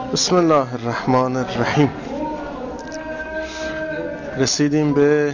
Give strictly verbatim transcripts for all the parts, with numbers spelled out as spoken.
بسم الله الرحمن الرحیم. رسیدیم به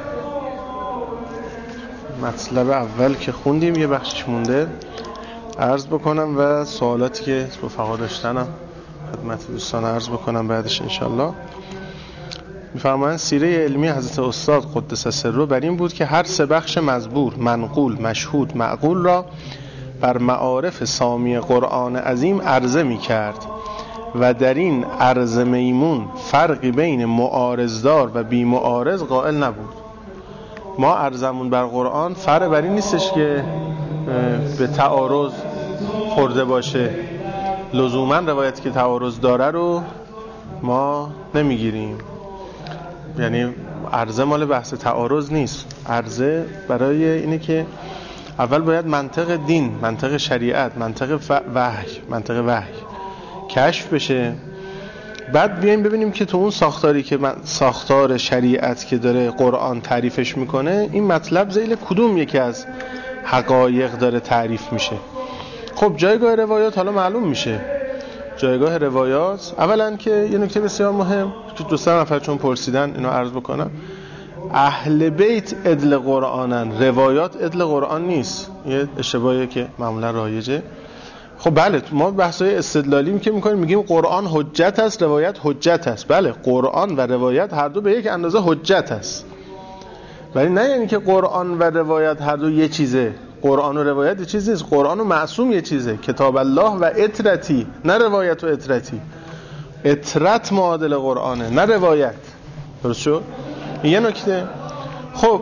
مطلب اول که خوندیم، یه بخشش مونده عرض بکنم و سوالاتی که رفقا داشتنم خدمت دوستان عرض بکنم بعدش انشالله. میفرمایند سیره علمی حضرت استاد قدس سره بر این بود که هر سه بخش مزبور، منقول، مشهود، معقول را بر معارف سامی قرآن عظیم عرضه می کرد و در این عرض میمون فرقی بین معارضدار و بی معارض قائل نبود. ما عرضمون بر قرآن فرق بر این نیستش که به تعارض خورده باشه، لزوما روایتی که تعارض داره رو ما نمیگیریم. یعنی عرضه مال بحث تعارض نیست، عرضه برای اینه که اول باید منطق دین، منطق شریعت، منطق وحی، منطق وحی کشف بشه، بعد بیایم ببینیم که تو اون ساختاری که من ساختار شریعت که داره قرآن تعریفش میکنه، این مطلب ذیل کدوم یکی از حقایق داره تعریف میشه. خب جایگاه روایات حالا معلوم میشه. جایگاه روایات اولا که یه نکته بسیار مهم که دو سه نفر چون پرسیدن اینو عرض بکنم، اهل بیت عدل قرآنن، روایات عدل قرآن نیست. یه اشتباهیه که معمولا رایجه. خب بله، ما بحثای استدلالیم که میکنیم، میگیم قرآن حجت است، روایت حجت است. بله، قرآن و روایت هر دو به یک اندازه حجت است، ولی نه یعنی که قرآن و روایت هر دو یه چیزه. قرآن و روایت یه چیز نیست. قرآن و معصوم یه چیزه، کتاب الله و اطرتی، نه روایت و اطرتی. اطرت معادل قرآنه، نه روایت. درست شد؟ یه نکته. خب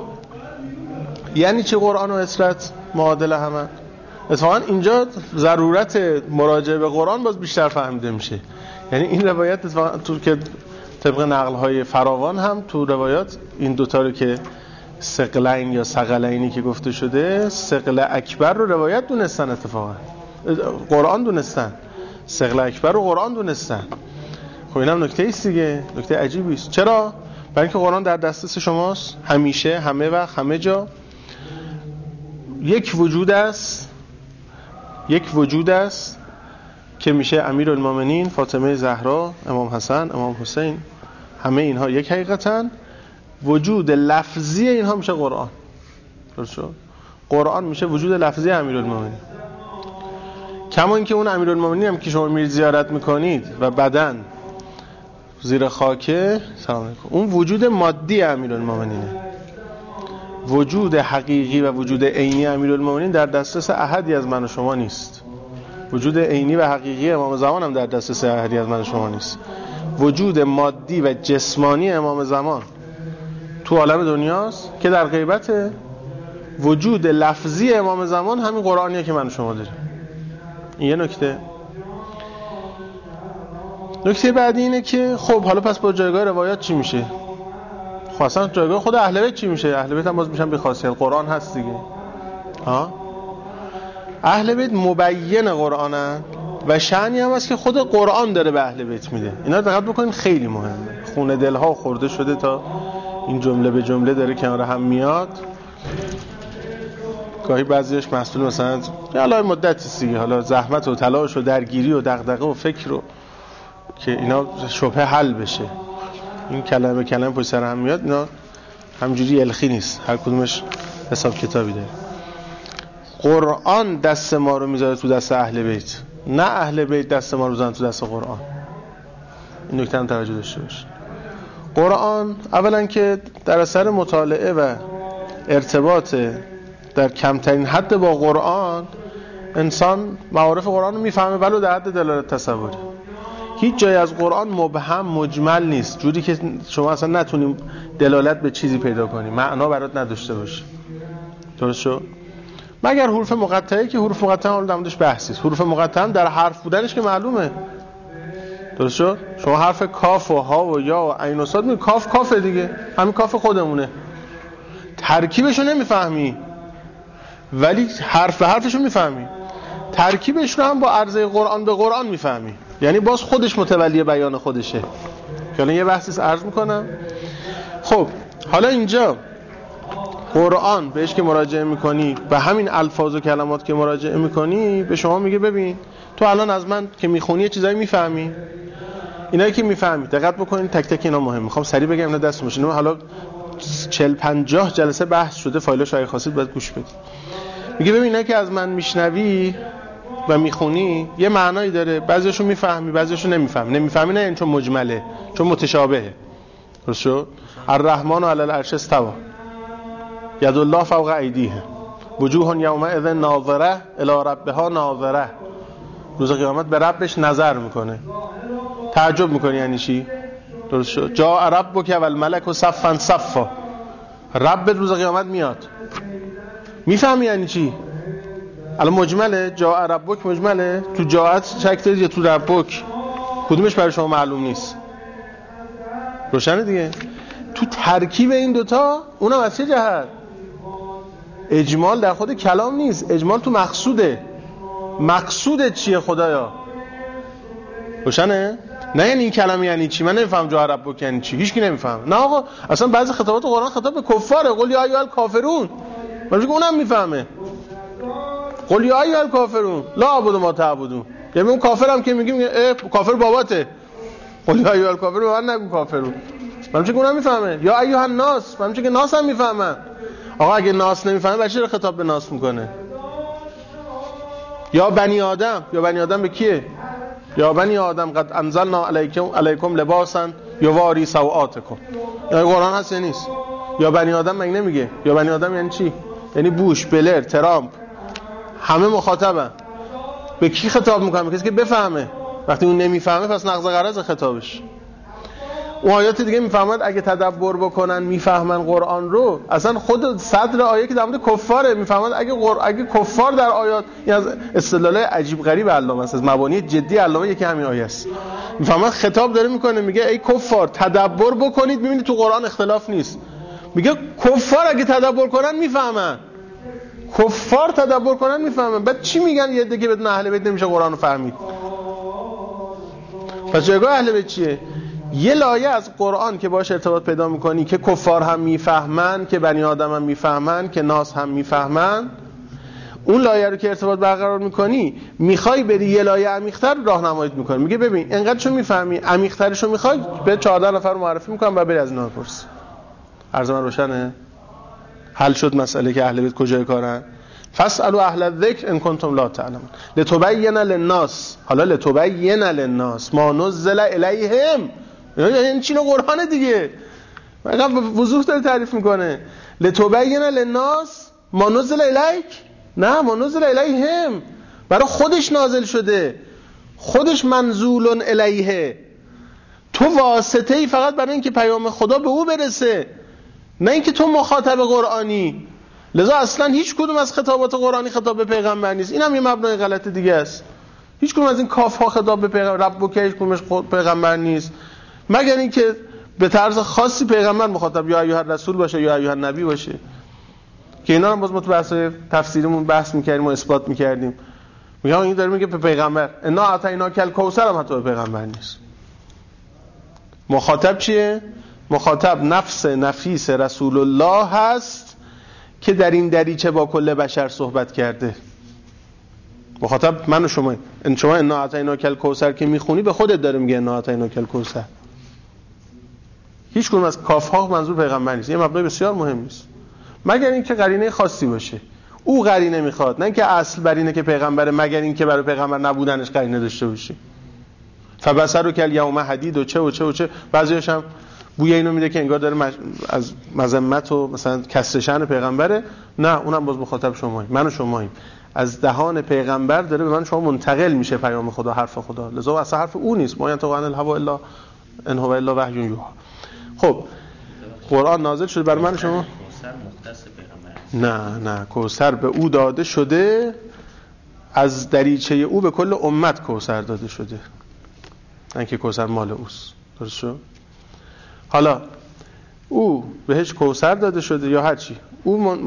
یعنی چه قرآن و اطرت معادل همه؟ اتفاقا اینجا ضرورت مراجعه به قرآن باز بیشتر فهمیده میشه. یعنی این روایت اتفاقا تو که طبق نقل‌های فراوان هم تو روایات این دوتا رو که ثقلین یا ثقلینی که گفته شده، ثقل اکبر رو روایت دونستن، اتفاقا قرآن دونستن. ثقل اکبر رو قرآن دونستن. خب اینم نکته ایست دیگه، نکته عجیبی است. چرا؟ برای اینکه قرآن در دسترس شماست، همیشه، همه وقت، همه جا. یک وجود است، یک وجود است که میشه امیرالمومنین، فاطمه زهرا، امام حسن، امام حسین، همه اینها یک حقیقتن. وجود لفظی اینها میشه قرآن. درست شد؟ قرآن میشه وجود لفظی امیرالمومنین. کما اینکه اون امیرالمومنین هم که شما میرید زیارت میکنید و بدن زیر خاکه، سلام علیکم، اون وجود مادی امیرالمومنینه. وجود حقیقی و وجود عینی امیرالمومنین در دسترس احدی از من و شما نیست. وجود عینی و حقیقی امام زمان هم در دسترس احدی از من و شما نیست. وجود مادی و جسمانی امام زمان تو عالم دنیاست که در غیبت. وجود لفظی امام زمان همین قرآنیه که من و شما داریم. این یه نکته. نکته بعدی اینه که خب حالا پس با جایگاه روایات چی میشه؟ خب اصلا جایگاه خود اهل بیت چی میشه؟ اهل بیت هم باز میشن بی خاصیت، قرآن هست دیگه. ها؟ اهل بیت مبین قرآنن و شأنی هم هست که خود قرآن داره به اهل بیت میده. اینا رو دقت بکنین، خیلی مهمه. خون دلها خورده شده تا این جمله به جمله داره کنار هم میاد. گاهی بعضیش مسئول مثلا حالا مدتی دیگه، حالا زحمت و تلاش و درگیری و دغدغه و فکر و که اینا شبهه حل بشه، این کلمه کلمه پشت سر هم میاد. اینا همجوری الخی نیست، هر کدومش حساب کتابی داره. قرآن دست ما رو میذاره تو دست اهل بیت، نه اهل بیت دست ما رو میذارن تو دست قرآن. این نکته هم توجه داشته باش. قرآن اولا که در اثر مطالعه و ارتباط در کمترین حد با قرآن، انسان معارف قرآن رو میفهمه، ولو در حد دلالت تصوری. هیچ جای از قرآن مبهم مجمل نیست، جوری که شما اصلا نتونیم دلالت به چیزی پیدا کنی، معنا برات نداشته باشه. درست شد؟ مگر حروف مقطعه که حروف مقطعه هم دامدش بحثی است. حروف مقطعه هم در حرف بودنش که معلومه. درست شد؟ شما حرف کاف و ها و یا و عین و صاد می کاف کافه دیگه، همین کاف خودمونه. ترکیبشو نمیفهمی ولی حرف به حرفشو میفهمی. ترکیبش رو هم با عرضه قرآن به قرآن میفهمی، یعنی باز خودش متولی بیان خودشه. که الان یه بحثی عرض میکنم. خب حالا اینجا قرآن بهش که مراجعه میکنی و همین الفاظ و کلمات که مراجعه میکنی به شما میگه ببین تو الان از من که میخونی یه چیزایی میفهمی، اینایی که میفهمید دقت بکنید، تک تک اینا مهم. میخوام سریع بگم اینا دستتون باشه. حالا چهل پنجاه جلسه بحث شده، فایلاشو اگه خواستید باید گوش بدید. میگه ببین اینا که از من میشنوی و میخونی یه معنایی داره، بعضیاشو میفهمی بعضیاشو نمیفهمی. نمیفهمی نه چون مجمله، چون متشابهه. درست شد؟ الرحمن علی العرش استوى ید الله فوق ایدیهم وجوه یومئذ ناظره الی ربها ناظره. روز قیامت به ربش نظر میکنه. تعجب میکنی یعنی چی؟ درست شد؟ جاء ربک والملک صفا صفا. رب روز قیامت میاد. میفهمی یعنی چی؟ الان مجمله، جاء ربک مجمله، تو جاءت شک دارید یا تو ربک؟ کدومش برای شما معلوم نیست؟ روشنه دیگه. تو ترکیب این دوتا اونم از چه جهت؟ اجمال در خود کلام نیست، اجمال تو مقصوده. مقصودت چیه خدایا؟ روشنه؟ نه یعنی این کلمه یعنی چی؟ من نمیفهم جاء ربک یعنی چی، هیچ کی نمیفهم. نه آقا، اصلا بعضی خطابات قرآن خطاب به کفاره. قل یا ایها الکافرون. من میگم اونم میفهمه. قل یا ایها الکافرون لا اعبد ما تعبدون. یعنی اون کافرم که میگیم کافر باباته. قل یا ایها الکافرون به من نگو کافرون. من میگم اونم میفهمه. یا ایها الناس، من میگم که ناس هم میفهمن. آقا اگه ناس نمیفهمه بچه چرا خطاب به ناس میکنه؟ یا بنی آدم، یا بنی آدم به کیه؟ یا بنی آدم قد انزلنا علیکم علیکم لباسا یواری سوآتکم. یا قرآن هست یا نیست؟ یا بنی آدم مگه نمیگه؟ یا بنی آدم یعنی چی؟ یعنی بوش، بلر، ترامپ، همه مخاطبن. به کی خطاب میکنه؟ به کسی که بفهمه. وقتی اون نمیفهمه پس نقض غرض خطابش. اون آیات دیگه میفهمد اگه تدبر بکنن میفهمن قرآن رو. اصلا خود صدر آیه که در مورد کفاره میفهمد اگه قر... اگه کفار در آیات، این از استدلال عجیب غریب علامه است، از مبانی جدی علامه یکی همین آیه است. میفهمد خطاب داره میکنه، میگه ای کفار تدبر بکنید ببینید تو قرآن اختلاف نیست. میگه کفار اگه تدبر کنن میفهمن. کفار تدبر کنن میفهمن. بعد چی میگن یه دیگه بدون اهل بیت نمیشه قرآن رو فهمید؟ پس جایگاه اهل بیت چیه؟ یه لایه از قرآن که باش ارتباط پیدا میکنی که کفار هم میفهمن، که بنی آدم هم میفهمن، که ناس هم میفهمن، اون لایه رو که ارتباط برقرار میکنی میخوای بری یه لایه عمیق‌تر راهنماییت میکنه. میگه ببین انقدر چون میفهمی عمیق‌ترشو میخوای، به چهارده نفر معرفی میکنم و بری از اینا بپرس. عرض من روشنه؟ حل شد مسئله که اهل بیت کجای کارن. فاسالوا اهل الذکر ان کنتم لا تعلمون لتبین للناس. حالا لتبین للناس ما نزل الیهم، یعنی چی؟ قرآن دیگه واقعا به وضوح داره تعریف میکنه. لتبین للناس ما نزل الیک، نه ما نزل الیهم. برای خودش نازل شده، خودش منزول الیه. تو واسطه ای فقط برای اینکه پیام خدا به او برسه، نه اینکه تو مخاطب قرآنی. لذا اصلا هیچ کدوم از خطابات قرآنی خطاب به پیغمبر نیست. این هم یه مبنای غلط دیگه است. هیچ کدوم از این کاف ها خطاب به پیغمبر، رب که هیچ کدومش پیغمبر نیست، مگر اینکه به طرز خاصی پیغمبر مخاطب یا ایها الرسول باشه یا ایها النبی باشه، که اینا هم باز ما تو بحث تفسیرمون بحث می‌کردیم و اثبات می‌کردیم. میگم این داره میگه به پیغمبر انا اعطیناک الکوثر، هم حتی به پیغمبر نیست. مخاطب چیه؟ مخاطب نفس نفیس رسول الله هست که در این دریچه با کل بشر صحبت کرده. مخاطب من و شما. ان شما انا اعطیناک الکوثر که میخونی به خودت داره میگه انا اعطیناک الکوثر. هیچ کدوم از کاف ها منظور پیغمبر نیست. یه مبنای بسیار مهم است، مگر اینکه قرینه خاصی باشه. او قرینه میخواد، نه اینکه اصل بر اینه که پیغمبره، مگر اینکه برای پیغمبر نبودنش قرینه داشته باشه. فبصرک الیوم حدید و چه و چه و چه. بعضیاش هم بوی اینو میده که انگار داره مج... از مذمت و مثلا کسر شأن پیغمبره. نه، اونم باز مخاطب شماییم، من و شماییم. از دهان پیغمبر داره به من شما منتقل میشه پیام خدا، حرف خدا. لذا اصلا حرف او نیست. ما ینطق عن الهوا الا ان هو الا وحی یوحی. خب قرآن نازل شده برای من و شما. نه نه، کوثر به او داده شده، از دریچه او به کل امت کوثر داده شده، نه که کوثر مال اوست. درست شد؟ حالا او بهش کوثر داده شده یا هر چی، او من...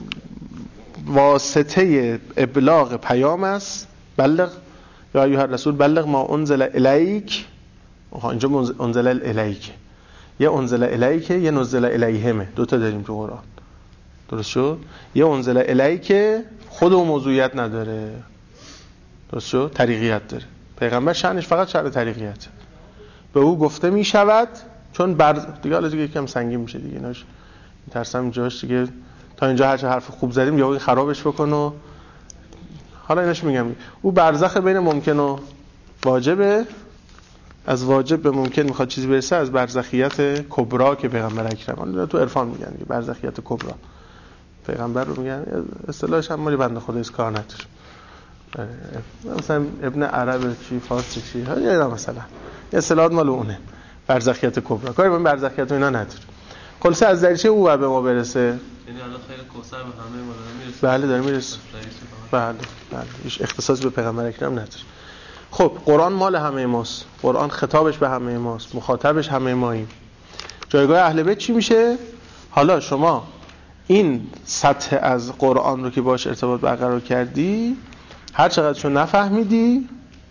واسطه ابلاغ پیام است. بلغ یا ایها الرسول بلغ ما انزل الیک. اینجا انزل الیک، یه انزل الیک یه نزل الیهمه، دو تا داریم تو قرآن. درست شد؟ یه انزل الیک خود و موضوعیت نداره. درست شد؟ طریقیت داره. پیغمبر شأنش فقط شأن طریقیت. به او گفته می شود چون بر دیگه حالا دیگه یکم سنگین میشه دیگه ایناش میترسم اینجاش دیگه تا اینجا هر چه حرف خوب زدیم یا خرابش بکن و حالا ایناش میگم او برزخ بین ممکن و واجبه، از واجب به ممکن میخواد چیزی برسه، از برزخیت کبرا که پیغمبر اکرم حالا تو عرفان میگن دیگه برزخیت کبرا پیغمبر رو میگن، اصطلاحش هم مالی بنده خدا از کار نداره، مثلا ابن عرب چی فارسی چی یا مثلا اصطلاحات مال اونه برزخیت کبرا، کاری با این برزخیت اینا نداره. خلاصه از دریچه او به ما برسه، یعنی الان خیلی کوثر به همه ما داره میرسه. بله داره میرسه، بله بله هیچ اختصاصی به پیغمبر اکرم نداره. خب قرآن مال همه ماست، قرآن خطابش به همه ماست، مخاطبش همه ماییم. جایگاه اهل بیت چی میشه؟ حالا شما این سطح از قرآن رو که باش ارتباط برقرار کردی، هر چقدرشو نفهمیدی،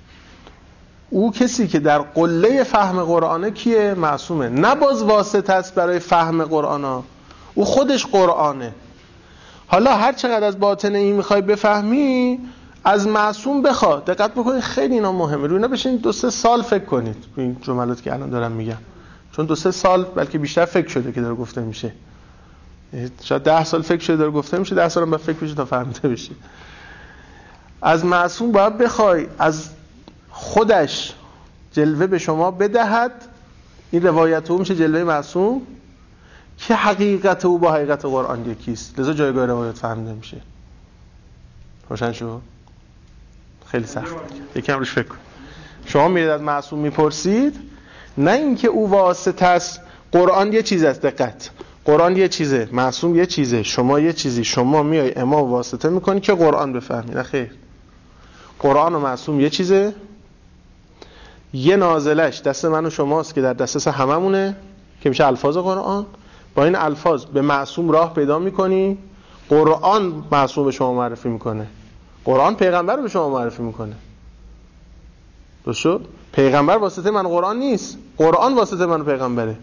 او کسی که در قله فهم قرآنه کیه؟ معصومه. نه باز واسطه است برای فهم قرآن، او خودش قرآنه. حالا هر چقدر از باطن این میخوای بفهمی، از معصوم بخوا. دقت بکنید خیلی اینا مهمه، روی اینا بشین دو سه سال فکر کنید این جملاتی که الان دارم میگم، چون دو سه سال بلکه بیشتر فکر شده که داره گفته میشه، شاید ده سال فکر شده داره گفته میشه، ده سال هم باید فکر بشه تا فهمیده بشه. از معصوم باید بخوای از خودش جلوه به شما بدهد، این روایت او میشه جلوه معصوم، که حقیقت او با حقیقت قرآن یکیست، لذا جایگاه روایت فهمیده میشه. روشن شو؟ خیلی سخت، یکم روش فکر کن. شما میرید از معصوم میپرسید، نه اینکه او واسطه است، قرآن یه چیز است، دقت، قرآن یه چیزه، معصوم یه چیزه، شما یه چیزی، شما میای امام واسطه میکنی که قرآن بفهمی. نه خیر، قرآن و معصوم یه چیزه، یه نازلش دست من و شماست که در دسترس هممونه که میشه الفاظ قرآن، با این الفاظ به معصوم راه پیدا میکنی، قرآن معصوم به شما معرفی میکنه، قرآن پیغمبر رو به شما معرفی میکنه. درست شد؟ پیغمبر واسطه من قرآن نیست، قرآن واسطه من پیغمبره.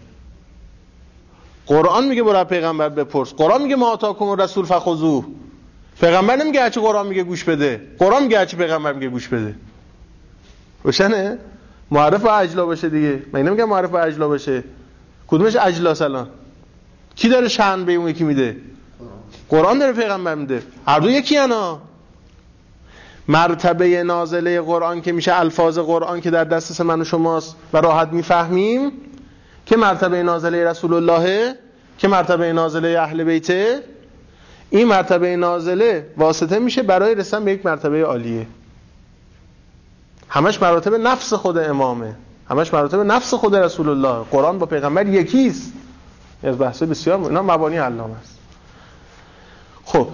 قرآن میگه برای پیغمبر بپرس، قرآن میگه ما آتاکم الرسول فخذوه، پیغمبر نمیگه هرچی قرآن میگه گوش بده، قرآن میگه هرچی پیغمبر میگه گوش بده. روشنه؟ معرف با اجلا باشه دیگه، من نمیگم معرف با اجلا باشه، کدومش اجلا سلام؟ کی داره شأن به اون یکی میده؟ قرآن داره پیغمبر میده، هر دو یکی انا. مرتبه نازله قرآن که میشه الفاظ قرآن که در دسترس من و شماست و راحت میفهمیم، که مرتبه نازله رسول الله، که مرتبه نازله اهل بیته، این مرتبه نازله واسطه میشه برای رسیدن به یک مرتبه عالیه. همش مراتب نفس خود امامه، همش مراتب نفس خود رسول الله. قرآن با پیغمبر یکیست. از بحث بسیار م... اینا مبانی علامه است. خب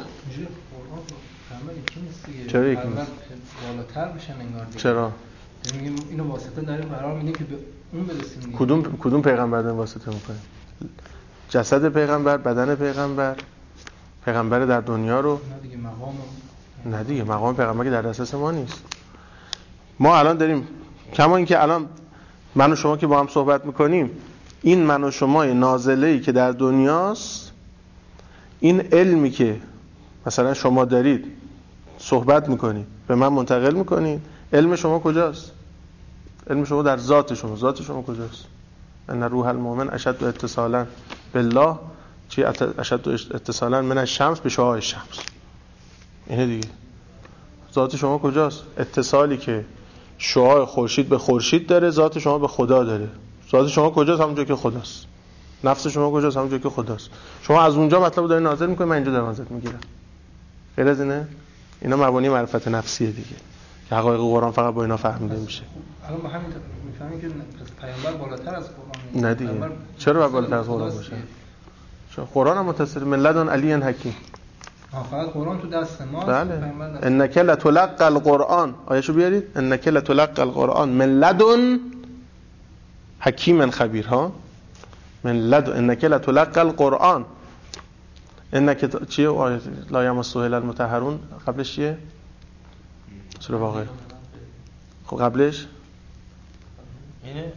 چرا یکی نیست؟ بالاتر بشن انگار دیگه. چرا؟ میگیم اینو واسطه داریم قرار میدیم که به اون برسیم. کدوم کدوم پیغمبر داریم واسطه میکنیم؟ جسد پیغمبر، بدن پیغمبر، پیغمبر در دنیا رو. نه دیگه مقام نه دیگه مقام پیغمبر که در دسترس ما نیست. ما الان داریم، کما اینکه الان من و شما که با هم صحبت میکنیم، این من و شمای نازله‌ای که در دنیاست، این علمی که مثلا شما دارید صحبت میکنید به من منتقل میکنید، علم شما کجاست؟ علم شما در ذات شما، ذات شما کجاست؟ ان روح المؤمن اشد اتصالا بالله، چی اشد اتصالا من الشمس بشعاع الشمس. اینه دیگه. ذات شما کجاست؟ اتصالی که شعاع خورشید به خورشید داره، ذات شما به خدا داره. ذات شما کجاست؟ همونجا که خداست. نفس شما کجاست؟ همونجا که خداست. شما از اونجا مطلب رو دارید نازل میکنید، من اینجا دارم ازت میگیرم. غیر از اینه؟ اینا مبانی معرفت نفسیه دیگه، که حقایق قرآن فقط با اینا فهمیده میشه. الان با همین میفهمیم که پیامبر بالاتر از قرآن. نه دیگه. چرا بالاتر از قرآن باشه؟ چون قرآن هم متصل من لدن علی حکیم. فقط قرآن تو دست ما. بله. انک لتلقى القرآن، آیه‌شو بیارید. انک لتلقى القرآن من لدن حکیم خبیر. ها من لدن انک لتلقى القرآن، انک چیه آیه لا یمسه الا المطهرون، قبلش چیه؟ سوره واقعه. خب قبلش اینه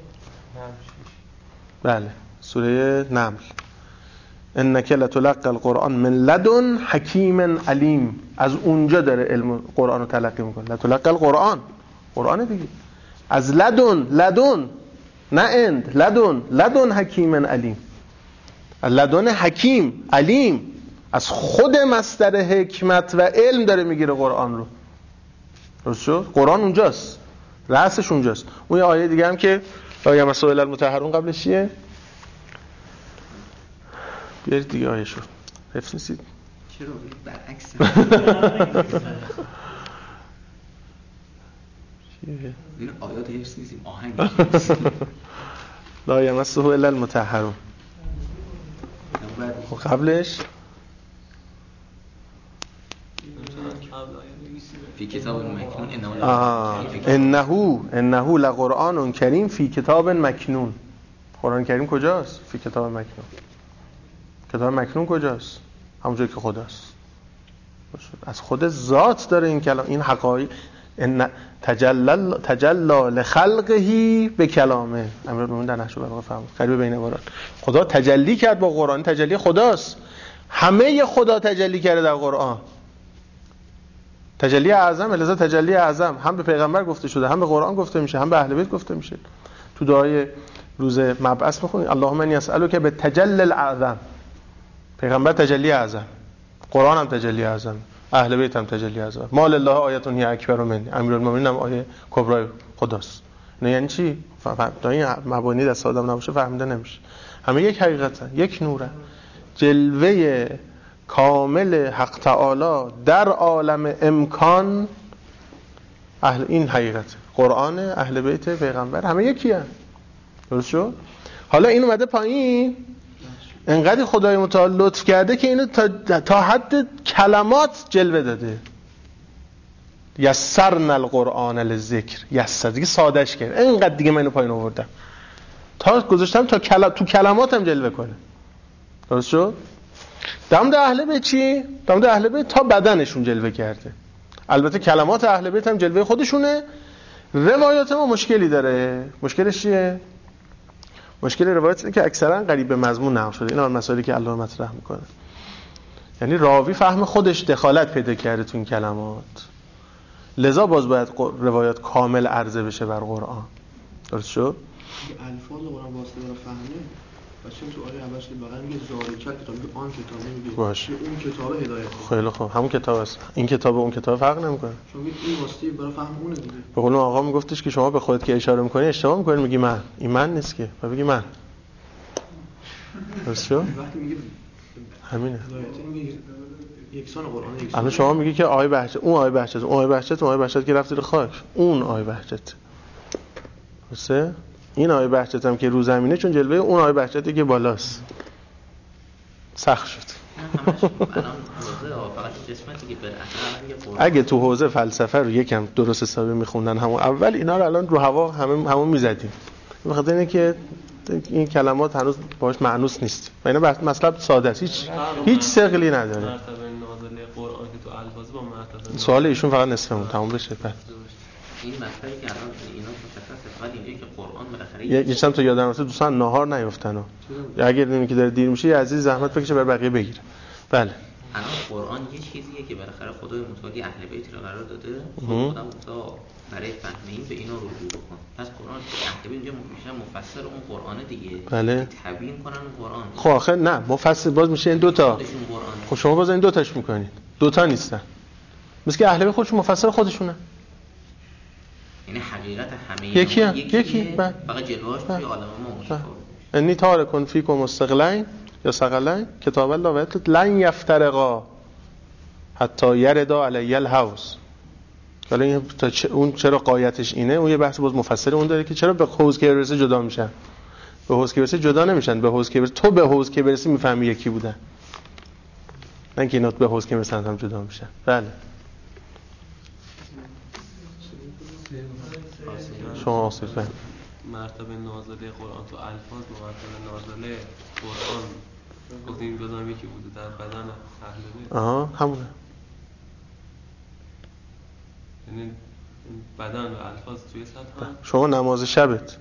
بله سوره نمل. انک لتلقى القرآن من لدن حکیم علیم، از اونجا داره علم قرآن رو تلقی میکنه. لتلقى القرآن، قرآن دیگه، از لدن، لدن نه اند، لدن، لدن حکیم علیم، لدن حکیم علیم، از خود مصدر حکمت و علم داره میگیره قرآن رو. درست شد؟ قرآن اونجاست، رأسش اونجاست. اون یه آیه دیگه هم که آیه مسائل المطهرون قبلش چیه؟ بیارید دیگه آیه شو حفظ نیستید؟ چرا برعکس این آیات حفظ نیستیم، آهنگ لا یمسه الا المطهرون. خب قبلش فی کتاب مکنون انه انه لقرآن کریم فی کتاب مکنون. قرآن کریم کجاست؟ فی کتاب مکنون. کتاب مکنون کجاست؟ همونجایی که خداست. از خود ذات داره این کلام، این حقایق. ان تجلل تجلل لخلقه به کلامه. امیرالمومنین در نحو البلاغه فهم قریب بین عبارات. خدا تجلی کرد با قرآن، تجلی خداست. همه خدا تجلی کرده در قرآن. تجلی اعظم، لذا تجلی اعظم هم به پیغمبر گفته شده، هم به قرآن گفته میشه، هم به اهل بیت گفته میشه. تو دعای روز مبعث میخونید اللهم انی اسالک به تجلی الاعظم. پیغمبر تجلی اعظم، قرآن هم تجلی اعظم، اهل بیت هم تجلی اعظم. ما لله آیه هی اکبر من، امیرالمومنین هم آیه کبرای خداست. نه یعنی چی؟ تا این مبانی دست آدم نباشه فهمیده نمیشه. همه یک حقیقتن، یک نوره. جلوه کامل حق تعالی در عالم امکان اهل این حقیقت قرآن، اهل بیت، پیغمبر همه یکی هست. درست شد؟ حالا این اومده پایین، انقدر خدای متعال لطف کرده که اینو تا, تا حد کلمات جلوه داده. یسرنا القرآن للذکر، یسر دیگه سادهش کرد، انقدر دیگه منو پایین آوردم تا گذاشتم تا کل... تو کلماتم جلوه کنه. درست شد؟ دمد اهل بیت چی؟ دمد اهل بیت تا بدنشون جلوه کرده. البته کلمات اهل بیت هم جلوه خودشونه. روایات ما مشکلی داره. مشکلش چیه؟ مشکل روایت اینه که اکثرا قریب به مضمون نقل شده. اینا مسائلی که الله مطرح میکنه. یعنی راوی فهم خودش دخالت پیدا کرده تو این کلمات. لذا باز باید روایات کامل عرضه بشه بر قرآن. درست شد؟ الفاظ قرآن واسطه رو فهمه. بچه‌م تو آیه اولش که بغل میگه ذالک کتاب، میگه آن کتاب، میگه باشه. اون کتاب هدایت. خیلی خوب، همون کتاب است. این کتاب و اون کتاب فرق نمیکنه. چون این واسطه برای فهم اونه دیگه. به قول آقا میگفتش که شما به خودت که اشاره میکنی اشتباه میکنی، میگی من. این من نیست که، و بگی من. درست شد؟ وقتی میگه همینه. هدایت میگه یکسان قرآن یکسان. الان شما میگی که آیه بهجت، اون آیه بهجت، اون آیه بهجت، اون آیه بهجت که رفت زیر خاک، اون آیه بهجت. درسته؟ این آیه بهجت هم که رو زمینه چون جلوه اون آیه بهجتی که بالاست. سخت شد. اگه تو حوزه فلسفه رو یکم درست حسابی میخوندن همون اول، اینا رو الان رو هوا همه همون میزدیم. بخاطر اینه که این کلمات هنوز باهاش معنوس نیست. اینا مطلب ساده است، هیچ هیچ ثقلی نداره. مرتبه نازله قرآن که تو الفاظ با مرتبه سوال ایشون فقط نصفمون تموم بشه. بعد این مطلبی که الان اینا مشخصه، فقط اینه که قرآن بالاخره یه چند تا یادم رسید دوستان ناهار نیافتن. اگر دیدین که داره دیر میشه یه عزیز زحمت بکشه بر بقیه بگیره. بله. الان قرآن یه چیزیه که بالاخره خدای متعال اهل بیت رو قرار داده. خدا متعال برای فهم این به اینا رجوع بکن. پس قرآن اهل بیت اینجا میشه مفسر اون قرآن دیگه. بله. تبیین کنن اون قرآن. خب آخه نه مفسر باز میشه این دو تا. خب شما باز این دو تاش میکنید. دو تا نیستن. مثل که اهل بیت خودشون مفسر خودشونه. یعنی حقیقت همه یکی یکی فقط جلوهاش توی عالم ما متفاوته. انی تارکون فیکم مستقلین یا ثقلین کتاب الله و لن یفترقا حتی یردا علی الحوض. حالا این اون چرا قایتش اینه، اون یه بحث باز مفصل اون داره که چرا به حوض که برسه جدا میشن. به حوض که برسه جدا نمیشن. به حوض که برسه تو به حوض که برسی میفهمی یکی بودن، نه که اینا به حوض که برسن هم جدا میشن. بله شما آصف بله. مرتبه نازله قرآن تو الفاظ و مرتبه نازله قرآن گفتیم بدونم یکی بوده در بدن اهل بیت. آها همونه. یعنی بدن و الفاظ توی سطح هم. شما نماز شبت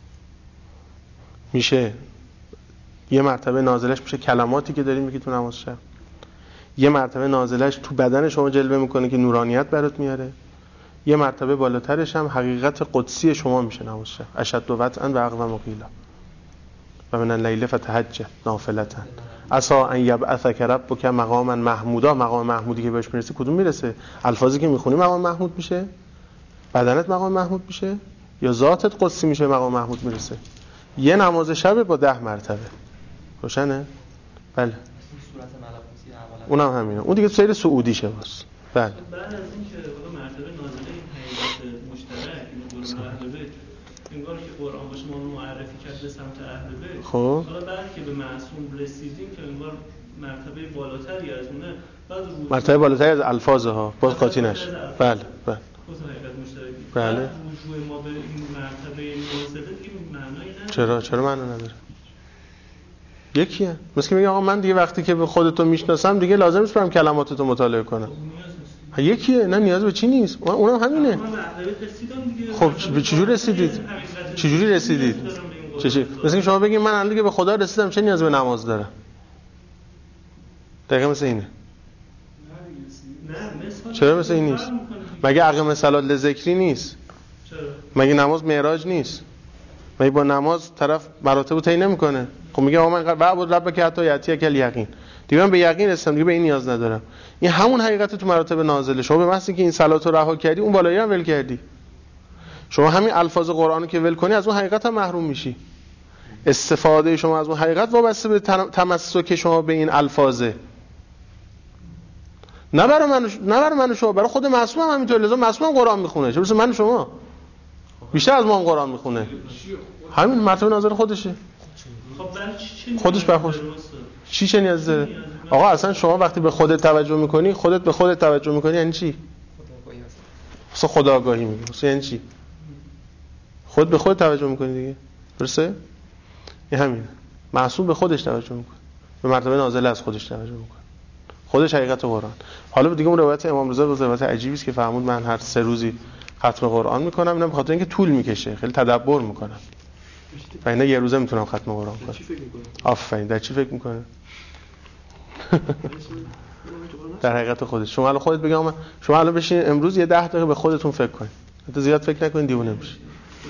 میشه یه مرتبه نازلش میشه کلماتی که داریم میگی تو نماز شب. یه مرتبه نازلش تو بدن شما جلوه میکنه که نورانیت برات میاره. یه مرتبه بالاترش هم حقیقت قدسی شما میشه نماز شب. اشد وطئا و اقوم قیلا و من اللیل فتهجد نافلة عسى ان یبعثک ربک مقاما محمودا. مقام محمودی که بهش میرسه کدوم میرسه؟ الفاظی که میخونی مقام محمود میشه؟ بدنت مقام محمود میشه؟ یا ذاتت قدسی میشه مقام محمود میرسه؟ یه نماز شب با ده مرتبه روشنه؟ بله اونم همینه. اون دیگه سیر سعودیشه باز. بله بعد از این که حالا مرتبه نازله این حقیقت مشترک این قرآن اهل بیت انگار که قرآن باشه ما رو معرفی کرد به سمت اهل بیت. خب حالا بعد که به معصوم رسیدیم که انگار مرتبه بالاتری از اونه، بعد رو مرتبه بالاتری از الفاظ ها باز قاطی نشه. بله بله خود حقیقت مشترک. بله رجوع ما به این مرتبه نازله دیگه معنایی نداره. چرا چرا معنا نداره؟ یکیه. مثل که میگه آقا من دیگه وقتی که به خودتو میشناسم دیگه لازم نیست برم کلماتتو مطالعه کنم. یکیه. نه نیاز به چی نیست. اونم همینه. خب به چجوری رسیدید؟ چجوری رسیدید؟ چجوری؟ مثل که شما بگید من الان دیگه به خدا رسیدم چه نیاز به نماز دارم؟ دقیقاً مثل اینه. چرا مثل این نیست؟ مگه اقیم صلات لذکری نیست؟ مگه نماز معراج نیست؟ مگه با نماز طرف مراتبو طی نمیکنه؟ خب میگه آقا من وعبد ربک حتی یأتیک الیقین. دیگه من به یقین رسیدم دیگه به این نیاز ندارم. این همون حقیقت تو مراتب نازله. شما به محض اینکه این صلاتو رها کردی اون بالایی هم ول کردی. شما همین الفاظ قرآنو که ول کنی از اون حقیقت هم محروم میشی. استفاده شما از اون حقیقت وابسته به تمسک شما به این الفاظه. نه برای من نه برای من شما، برای خود معصوم هم همینطور. لازم معصوم هم قرآن میخونه. چه برسه من شما بیشتر از ما هم قرآن میخونه. همین مرتبه نازل خودشه. خودش به خودش چی چه نیاز داره؟ آقا اصلا شما وقتی به خودت توجه میکنی، خودت به خودت توجه میکنی یعنی چی؟ اصلا خودآگاهی میگه. اصلا یعنی چی؟ خود به خود توجه میکنی دیگه. درسته؟ این همینه. معصوم به خودش توجه میکنه. به مرتبه نازله از خودش توجه میکنه. خودش حقیقت قرآن. حالا دیگه اون روایت امام رضا بود، روایت عجیبی است که فرمود من هر سه روزی ختم قرآن میکنم. اینم به خاطر اینکه طول میکشه، خیلی تدبر میکنم. و اینا یه روزه میتونم ختم قرآن کنم. آفرین. در چی فکر میکنه؟ در حقیقت خودش. شما الان خودت بگم شما الان بشین امروز یه ده دقیقه به خودتون فکر کنید. حتی زیاد فکر نکنین دیوونه میشید.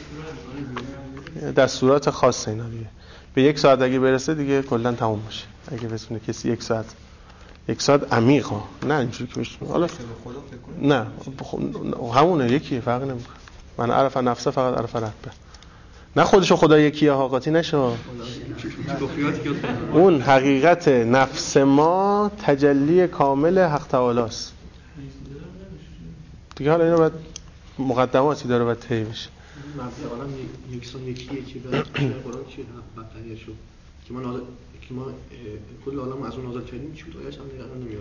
دستورات خاصه اینا دیگه. به یک ساعت اگه برسه دیگه کلا تموم میشه. اگه بتونه کسی یک ساعت یک ساعت عمیقا نه اینجوری که بشه. حالا نه همونه یکی فرق نمیکنه. من عرف نفسه فقط عرف ربه. نه خودشو خدا یکیه ها قاطی نشه. اون حقیقت نفس ما تجلی کامل حق تعالی است دیگه. حالا اینا باید مقدماتی داره باید طی بشه. مبدا عالم یکسان یکیه که در قرآن چیه بقیه شو که ما نازل که ما کل عالم از اون نازل کردیم چی بود؟ آیش هم دیگه نمیاد.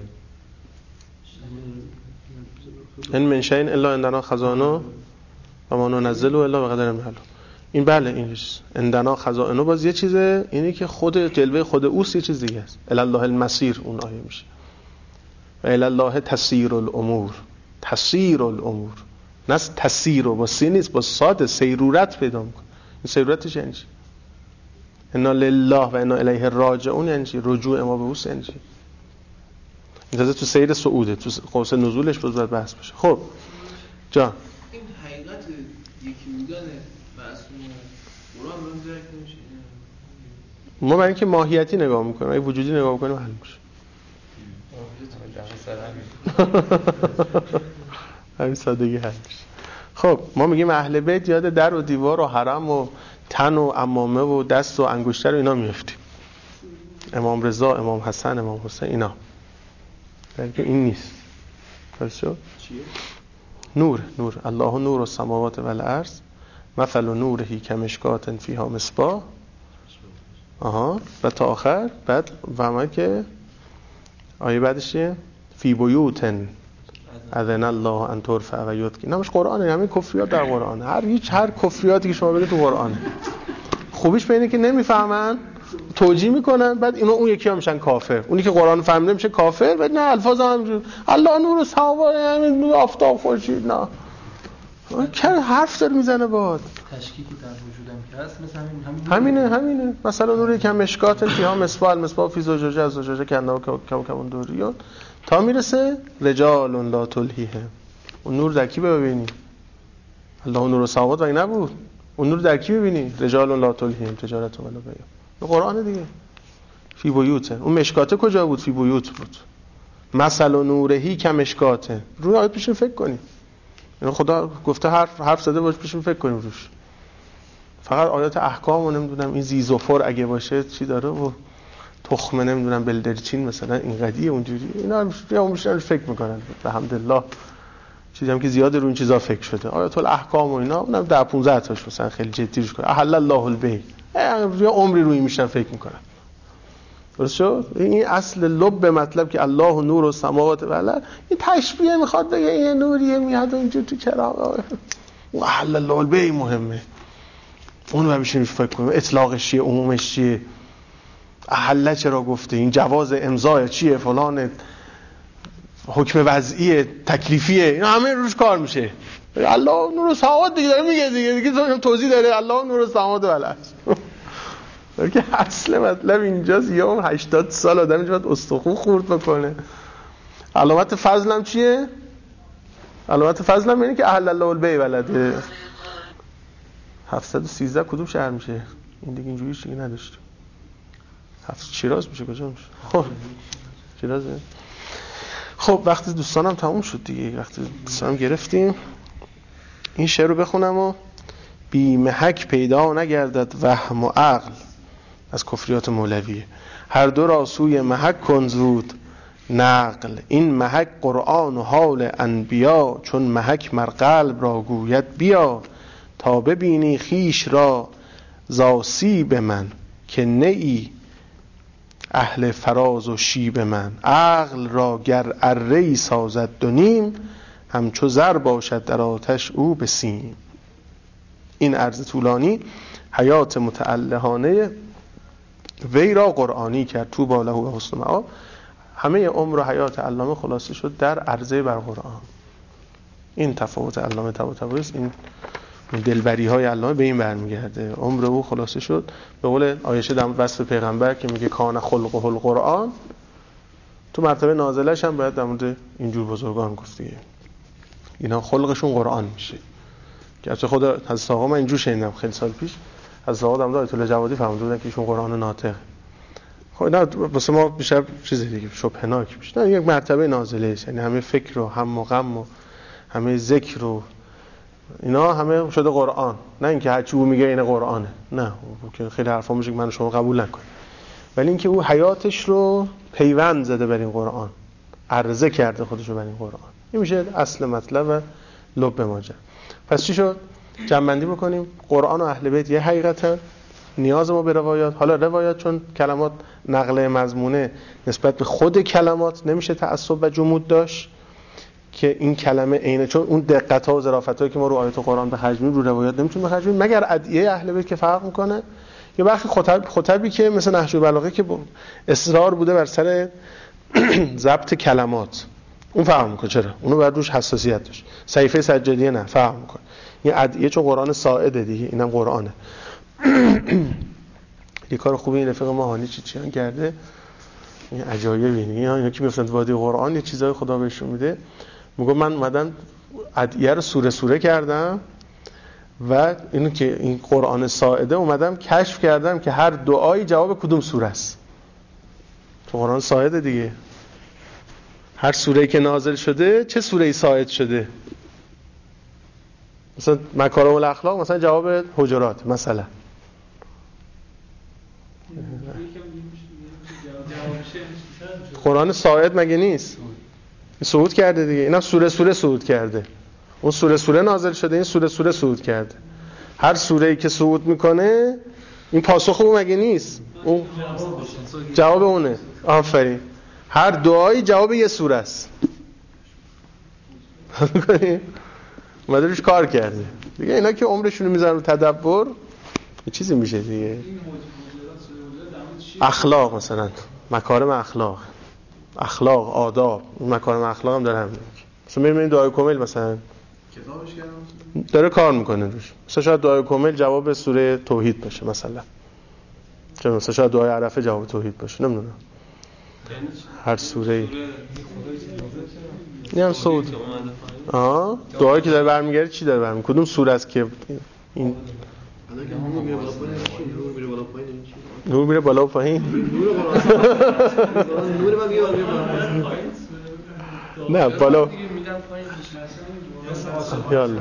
ان من شیء الا عندنا خزائنه و ما ننزل الا بقدر معلوم. این بله اینش عندنا خزائنه باز یه چیزه، اینی که خود جلوه خود اوست یه چیز دیگه است. الی الله المسیر اون آیه میشه. و الی الله تسیر الامور. تسیر الامور نه تسیر با سی نیست، با صاد سیرورت پیدا میکنه. این سیرورتش یعنی چی؟ انا لله و انا الیه راجعون یعنی چی؟ رجوع ما به اوست یعنی چی؟ این تو سیر صعوده، تو قوس نزولش باز باید بحث بشه. خب جان این حقیقت یکی بودن معصوم قرآن رو درک نمیشه. ما برای اینکه ماهیتی نگاه میکنیم، اگه وجودی نگاه میکنیم حل میشه. همین سادگی حل میشه. خب ما میگیم اهل بیت یاد در و دیوار و حرم و تن و عمامه و دست و انگشتر و اینا میافتیم. امام رضا، امام حسن، امام حسین اینا. بلکه این نیست. درست شد؟ چیه؟ نور، نور. الله نور السماوات و الارض مثل نورهی کمشکات فیها مصباح. آها و تا آخر. بعد فهمه که آیه بعدش چیه؟ فی بیوتن اذن الله ان ترفع و یذکر. نماش قرآنه. همین کفریات در قرآنه. هر هیچ هر کفریاتی که شما بگید تو قرآنه. خوبیش به اینه که نمیفهمن، توجیه میکنن، بعد اینا اون یکی ها میشن کافر. اونی که قرآن فهمیده میشه کافر. بعد نه الفاظ هم الله نور السماوات همین نور آفتاب خورشید نه. چه حرف داره میزنه باد. تشکیکی در وجودم که هست مثل همین همینه همینه. مثلا نوری که مشکات فیها مصباح، المصباح فی زجاجه، از زجاجه کنده کوكب دوریون تا میرسه رجال لا تلهیهم. اون نور در کی ببینی؟ الله نور السماوات و این نبود. اون نور در کی می‌بینی؟ رجال لا تلهیهم تجارت ولا بیع. این قرآن دیگه. فی بیوت. اون مشکاته کجا بود؟ فی بیوت بود. مثل نورهی کمشکاته. روی آیت بشین فکر کنیم. یعنی خدا گفته حرف حرف زده باش بشین فکر کنیم روش. فقط آیات احکام و نمیدونم این زیزوفر اگه باشه چی داره و تخمه نمیدونم بلدرچین مثلا این قضیه اونجوری اینا یا میشن فکر میکنن. الحمدلله چیزی هم که زیاد رو این چیزا فکر شده. آیات الاحکام و اینا اونم ده پانزده تاش مثلا خیلی جدی روش کنه. احل الله البیع. یا عمری روی میشن فکر میکنن. درست شد؟ این اصل لب مطلب که الله نور السماوات و الارض این تشبیه میخواد بگه این نوریه میاد اونجا تو چراغ. احل الله البیع مهمه. اون رو بشین فکر کنیم اطلاقش چیه، عمومش چیه، احله چرا گفته، این جواز امضای چیه، فلان حکم وضعیه، تکلیفیه، اینا همه روش کار میشه. الله نور السماوات دیگه داره میگه دیگه دیگه توضیح داره الله نور السماوات و الارض. که اصل مطلب اینجاست. یا هشتاد سال آدم اینجا باید استخون خورد بکنه. علامت فضلم چیه؟ علامت فضلم اینه که احل الله البیع ولده. هفتصد و سیزده کدوم شهر میشه؟ این دیگه اینجوریش دیگه نداشتیم. هفت شیراز میشه کجا میشه؟ خب شیرازه. خب وقتی دوستانم تموم شد دیگه، وقتی دوستانم گرفتیم این شعر رو بخونم و بی محک پیدا نگردد وهم و عقل از کفریات مولویه. هر دو را سوی محک کن زود نقل. این محک قرآن و حال انبیا چون محک مر قلب را گوید بیا تا ببینی خیش را زاسیب من که نئی اهل فراز و شیب من. عقل را گر اره‌ای سازد دو نیم همچو زر باشد در آتش او به سیم. این عرض طولانی حیات متعلهانه وی را قرآنی کرد تو باله و حسن مآب. همه عمر و حیات علامه خلاصه شد در عرضه بر قرآن. این تفاوت علامه طباطبایی است. این دلبری های علامه به این برمیگرده. عمر او خلاصه شد به قول عایشه در وصف پیغمبر که میگه کان خلقه القرآن، تو مرتبه نازلش هم باید در مورد اینجور بزرگان گفت دیگه. اینا خلقشون قرآن میشه. که از خود حضرت آقا من اینجور شنیدم خیلی سال پیش از آقا در مورد آیت الله جوادی فهمیده بودن که ایشون قرآن ناطق. خب اینا واسه ما بیشتر چیز دیگه شبهناک میشه. نه یک مرتبه نازله است. یعنی همه فکر و هم و غم و همه ذکر و اینا همه شده قرآن. نه اینکه هر چی او میگه این قرآنه. نه که خیلی حرفا میشه که من شما قبول نکنید. ولی اینکه او حیاتش رو پیوند زده بر این قرآن، عرضه کرده خودش رو بر این قرآن. این میشه اصل مطلب و لب ماجرا. پس چی شد؟ جمع‌بندی بکنیم. قرآن و اهل بیت یه حقیقتا نیاز ما به روایات. حالا روایات چون کلمات نقل مضمونه نسبت به خود کلمات نمیشه تعصب و جمود داشت که این کلمه عینه، چون اون دقت‌ها و ظرافتایی که ما رو آیات قرآن به خرج می‌دیم رو روایات نمیتونیم به خرج بدیم مگر ادعیه اهل بیت که فرق میکنه. یا برخی خطب خطبی که مثل نهج البلاغه که اصرار بوده بر سر ضبط کلمات، اون فرق میکنه. چرا؟ اونو بر روش حساسیت داشت. صحیفه سجادیه نه، فرق میکنه. این ادعیه چون قرآن ساعده دیگه، اینم قرآنه. یه کار خوبه این رفیق ما هانی چی چیان کرده، این عجایبه. اینا اینا که میفتن وادی قرآن یه چیزای خدا بهشون میده. میگه من اومدم ادعیه رو سوره سوره کردم و اینو که این قرآن ساعده اومدم کشف کردم که هر دعایی جواب کدوم سوره است. تو قرآن ساعده دیگه، هر سوره‌ای که نازل شده چه سوره‌ای ساعد شده. مثلا مکارم الاخلاق مثلا جواب حجرات مثلا. قرآن ساعد مگه نیست؟ صعود کرده دیگه. اینم سوره سوره صعود کرده. اون سوره سوره نازل شده، این سوره سوره صعود کرده. هر سوره‌ای که صعود میکنه این پاسخ اون مگه نیست؟ اون جواب اونه. آفرین. هر دعایی جواب یه سوره است. اومده روش کار کرده دیگه. اینا که عمرشون رو میذارن رو تدبر یه چیزی میشه دیگه. اخلاق مثلا مکارم اخلاق، اخلاق آداب، اون مکارم اخلاق هم داره همین. مثلا میبینید دعای کامل مثلا کتابش کردم داره کار میکنه روش. مثلا شاید دعای کامل جواب سوره توحید باشه مثلا. چه مثلا شاید دعای عرفه جواب توحید باشه، نمیدونم. هر سوره‌ای. این هم صوت. آه دعایی که داره برمیگرده چی داره برمیگرده؟ کدوم سوره است که این نور میره بالا و پایین؟ نه بالا یالا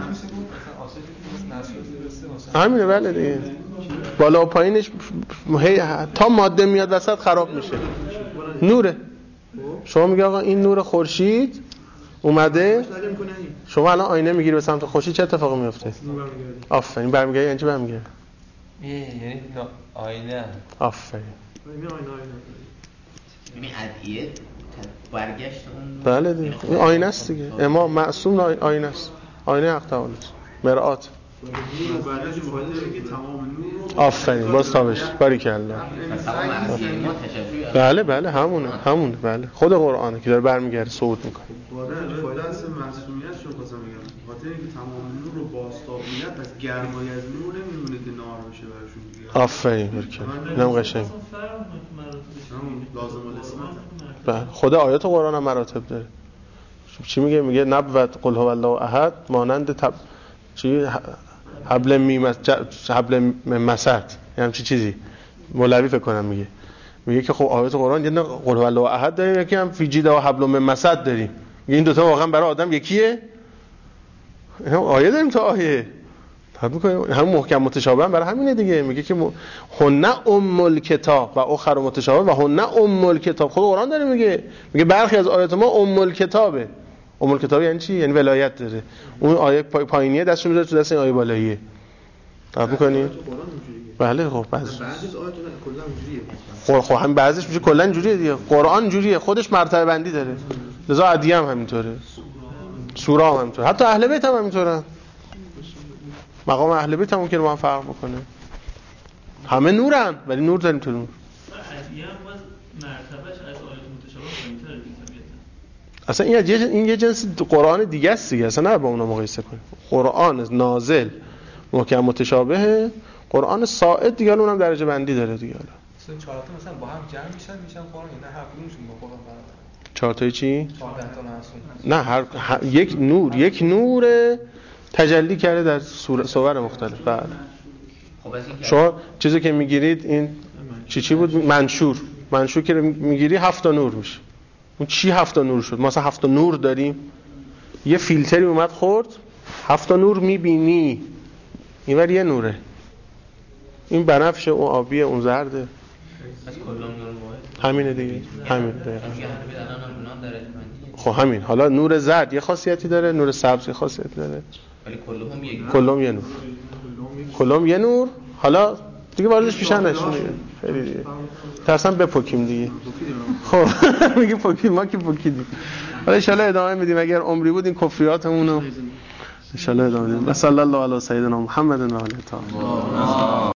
همینه بله دیگه بالا و پایینش تا ماده میاد وسط خراب میشه. نوره. شما میگه آقا این نور خورشید اومده، شما الان آینه میگیری به سمت خورشید چه اتفاقی میفته؟ آفرین. برمیگردی یعنی چی برمیگردی؟ یعنی آینه. آفرین. یعنی ادعیه برگشت اون. بله دیگه این آینه است دیگه. امام معصوم آینه است. آینه حق تعالی است. مرآت. آفرین باز تابش باریکالله. بله بله همونه همونه بله خود قرآنه که داره برمیگرده صعود میکنه. فایده از معصومیت شو بازم میگم خاطر اینکه تمام نور رو بازتابیت از گرمای از نور نمیمونه که نار بشه براشون دیگه. آفرین باریکالله. اینم قشنگ. لازم الاسمت. بله خود آیات قرآن هم مراتب داره. چی میگه؟ میگه نبوت قل هو الله احد مانند تب... چی حبل میمس حبل مسد یعنی چی چیزی مولوی فکر کنم میگه میگه که خب آیات قرآن یه قل هو الله احد داریم یکی هم فی جیده و حبل من مسد داریم. میگه این دو تا واقعا برای آدم یکیه. هم آیه داریم تا آیه طب میکنیم هم محکم متشابه هم برای همینه دیگه. میگه که هن ام الکتاب و اخر متشابه و هن ام الکتاب. خود قرآن داره میگه میگه برخی از آیات ما ام الکتابه. ام الکتاب یعنی چی؟ یعنی ولایت داره. اون آیه پایینیه دستش میذاره تو دست این آیه بالاییه. طب میکنیم بله خب بعضی بعضی از آیات کلا اینجوریه. خب همین بعضیش میشه کلا اینجوریه دیگه. قرآن اینجوریه خودش مرتبه بندی داره. لذا ادیه هم همینطوره. سوره هم همینطوره. حتی اهل بیت هم همینطورن. مقام اهل بیت هم ممکنه با هم فرق بکنه. همه نورن ولی نور داریم تو نور. ادیه هم باز مرتبهش از آیات متشابه پایین‌تره دیگه. اصلا این یه این یه جنس قرآن دیگه است دیگه. اصلا نه با اونها مقایسه کنیم. قرآن نازل محکم متشابه، قرآن صاعد دیگه اونم درجه بندی داره دیگه. مثلا چهار تا مثلا با هم جمع میشن میشن قرآن نه هر کدومشون با قرآن برابر. چهار تایی چی؟ چهارده تا معصوم. نه هر, هر یک نور یک نور تجلی کرده در صور مختلف. بله. خب از این شما چیزی که میگیرید این چی چی بود؟ منشور. منشور که میگیری هفت تا نور میشه. اون چی هفت تا نور شد؟ ما اصلا هفت تا نور داریم. یه فیلتری اومد خورد هفت تا نور میبینی. اینور یه نوره. این بنفشه اون آبیه اون زرده. از کلام نور واحد همینه دیگه. همین دقیقاً. خب خب همین. حالا نور زرد یه خاصیتی داره، نور سبز یه خاصیتی داره. ولی کلهم یک کلهم یه نور. کلهم یه نور. حالا دیگه واردش میشن نشون دیگه. خیلی دیگه. ترسم بپکیم دیگه. خب میگه پکیم ما که پکیدیم. حالا ان شاء الله ادامه میدیم اگر عمری بود این کفریاتمون رو ان شاء الله ادامه میدیم. صلی الله علی سیدنا محمد و آله الطاهرین.